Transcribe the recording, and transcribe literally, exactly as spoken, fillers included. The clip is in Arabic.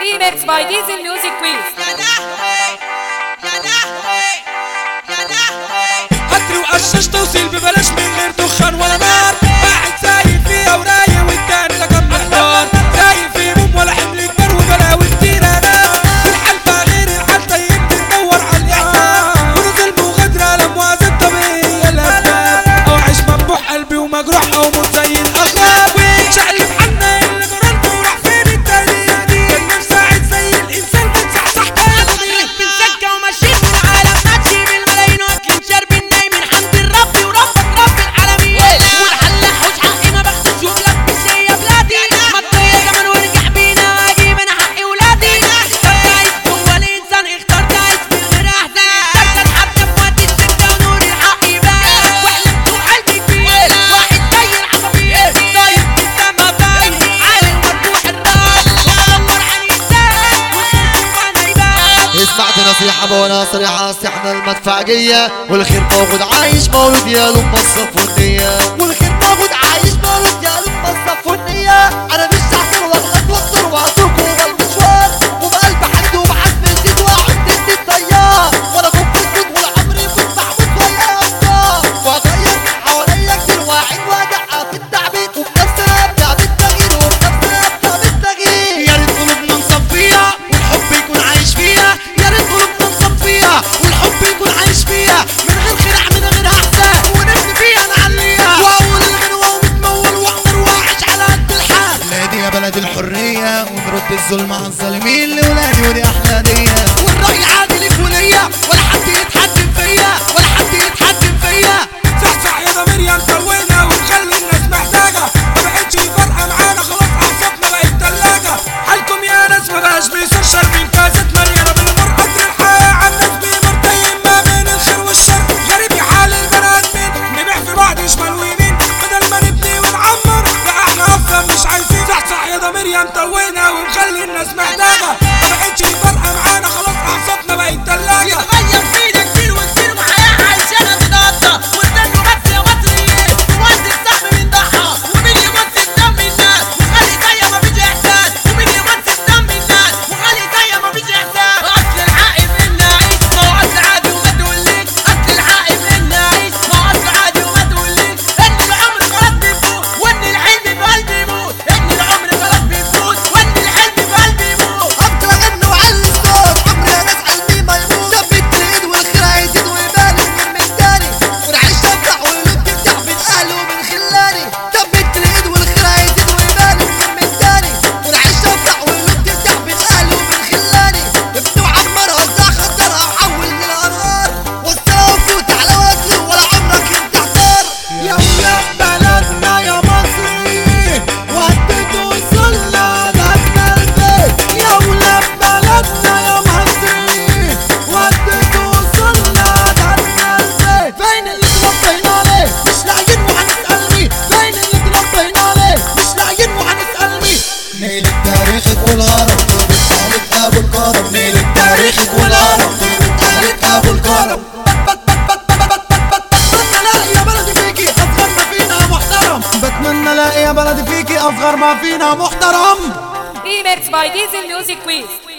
Remix by Diesel Music Quiz. هاتري وقشش توصيل ببلاش من غير دخان ولا نار. واحد سايق فيها ورايق والتاني ده كان محتار. سايق في هموم ولا حمل كبير وبلاوي كتير انا. والحلفة غير الحال طيب بتدور على الإعلام. ونزل مغادرة لموازن طبيعية الأسباب. أو عيش ممبوح قلبي ومجروح أو موت زي الأغراب. شقلب حنا اللي جرالته وراح فين التاني دي. كان نفسي أعيش زي الإنسان بتصحصح قلبي. في السكة وماشيين في العالم ماشي بالملايين واكلين شاربين نايمين حمد ربي وربك رب العالمين. والحلاح وش حقي ما باخدش وبلبس يا بلادي. مطية كمان وارجع بينا واجيب انا حقي ولادي. اخترت اعيش جوا الانسان اخترت اعيش من غير احزان. اخترت اتحدى في وقت الشدة ونور الحق يبان. وحلمت وقلبي كبير واحد زي العصافير. طاير في السما باين عالي ومفتوح الراس. وبدور عن انسان وخير وانا يبان. سمعت نصيحة بونا صريحة احنا المدفعجية. والخير موجود عايش مولود يا لما الصفونية. والخير موجود عايش مولود يا لما الصفونية. انا مش هحضر واغلط واقدر واترك والمشوار. وبقلب حد وبعزم جديد واحد ضد التيار. وانا كنت مسجون والعمري كنت محبوس ويا افكار. واغير حواليا كتير واحد وادقق في التعبير. وبنفسنا ابدع بالتغيير وبنفسنا ابدع بالتغيير. يا ريت قلوبنا نصفيها والحب يكون عايش فيها. يا ريت قلوبنا نصفيها والحب يكون عايش فيها. من غير خداع من غير احزان ونبني فيها نعليها. واقول الغنوة ومتمول واقدر واعيش على قد الحال. بلادي يا بلد الحرية ونرد الظلم عن الظالمين لولادي ودي احلى هدية. والرأي عادي ليك وليا ولا حد يتحكم فيا ولا حد يتحكم فيا. صحصح يا ضمير يا متوهنا ونخلي الناس محتاجة. ما بقتش فارقة معانا خلاص أعصابنا بقت تلاجة. حالكم يا ناس ما بقاش بيصير شاربين كاسات مليانة بالمر. قدر الحياة على الناس بيمر تايم ما بين الخير والشر. غريب يا حال البني آدمين نبيع في بعض شمال ويمين. بدل ما نبني ونعمر لا احنا أصلا مش عايزين. صحصح يا ضمير يا متوهنا ونخلي الناس محتاجة. ما بقتش فارقة معانا خلاص أعصابنا بقت تلاجة. يتغير فينا كتير وكتير وحياة عايشانا تتقطع. واستنوا بس يا مصريين نوزن السهم من ضحى. ومين يمسك دم الناس وخلي زي ما فيش إحساس. ومين يمسك دم الناس وخلي زي ما فيش إحساس. أصل الحق في إن أعيش ما هو أصل عادي وما تقوليش. أصل الحق في إن أعيش ما هو أصل عادي وما تقوليش. إن العمر خلاص بيفوت وإن الحلم في قلبي يموت. إن العمر خلاص بيفوت وإن الحلم في قلبي يموت. افضل اغني وعلي الصوت عمري يا ناس قلبي ما يموت. ثبت الايد والخير هيزيد ويبان من من تاني. ونعيش افرح والقلوب تفتح من اهلي ومن خلاني. ثبت الايد والخير هيزيد ويبان من من تاني. ونعيش افرح والقلوب تفتح من اهلي ومن خلاني. ابني وعمر وزع خطرها وحول للانهار. وسعها وفوت على وجهي ولا عمرك انت احتار. يا ولاد بلدنا يا مصري وديت وصلنا دهنا البيت. يا ولاد بلدنا يا مصري وديت وصلنا دهنا البيت. فين اللي تربينا عليه مش لاقيين وهنسأل مين. فين اللي تربينا عليه مش لاقيين وهنسأل مين. نيل تاريخك والهرم طيبت آلة أبو الكرم. نيل تاريخك والهرم طيبت آلة أبو الكرم. بتمنى الاقي يا بلدي فيكي أصغر ما فينا محترم. بتمنى الاقي يا بلدي فيكي أصغر ما فينا محترم. Remix by Diesel Music Quiz.